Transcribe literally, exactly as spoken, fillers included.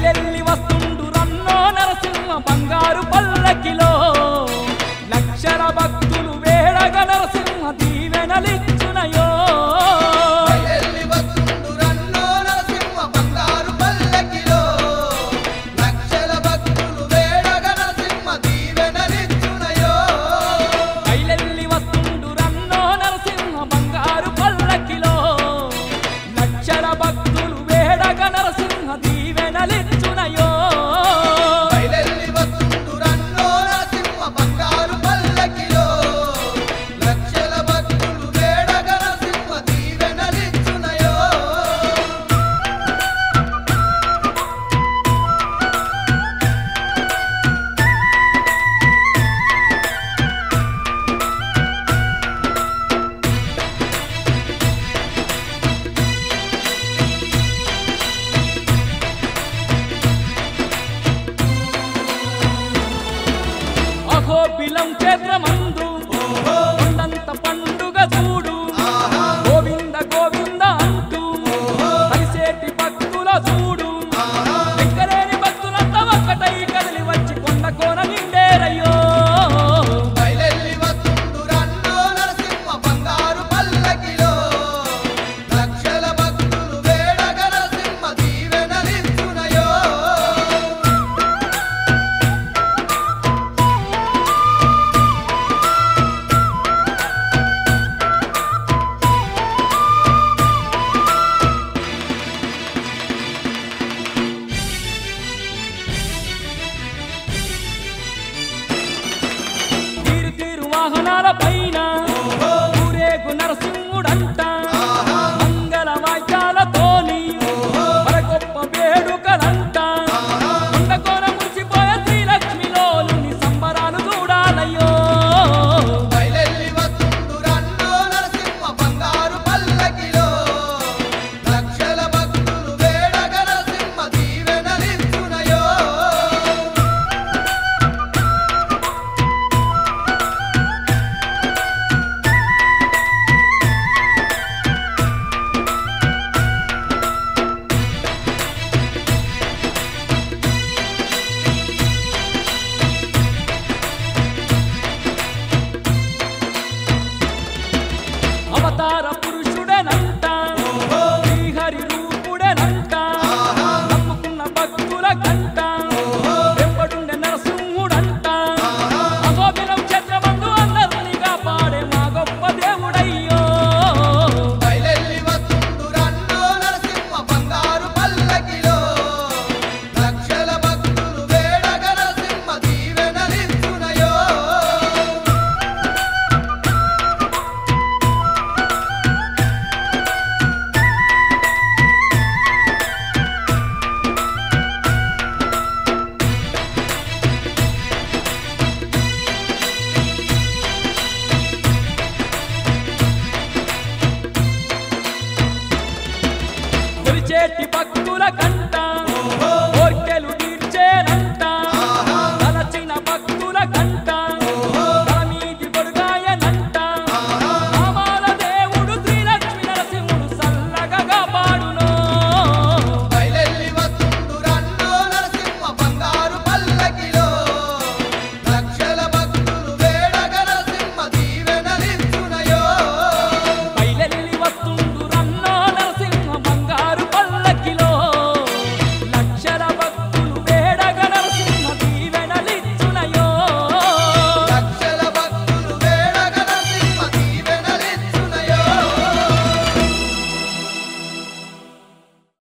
బయలెల్లి వస్తుండు రన్నో నరసింహ బంగారు పల్లకిలో లక్షల భక్తులు వేడగ నరసింహ దీవెనలిచ్చునయో బయలెల్లి వస్తుండు రన్నో నరసింహ బంగారు పల్లకిలో లక్షల భక్తులు వేడగ నరసింహ దీవెనలిచ్చునయో బయలెల్లి వస్తుండు రన్నో నరసింహ బంగారు పల్లకిలో లక్షల భక్తులు వేడగ నరసింహ దీవెనలిచ్చునయో బయలెల్లి వస్తుండు రన్నో నరసింహ బంగారు పల్లకిలో లక్షల భక్తులు వేడగ నరసింహ దీవెనలిచ్చునయో అహోబిలం క్షేత్రమందు కొండంత పండుగ చూడు గోవింద గోవింద అంటూ కలిసేటి భక్తుల చూడు ఎక్కలేని భక్తులంతా ఒక్కటై కదిలి వచ్చి కొండ కోన నిండేరయ్యో బయలెల్లి వస్తుండు రన్నో నరసింహ బంగారు పల్లకిలో లక్షల భక్తులు వేడగ నరసింహ దీవెనలిచ్చునయో తీరు తీరు వాహనాల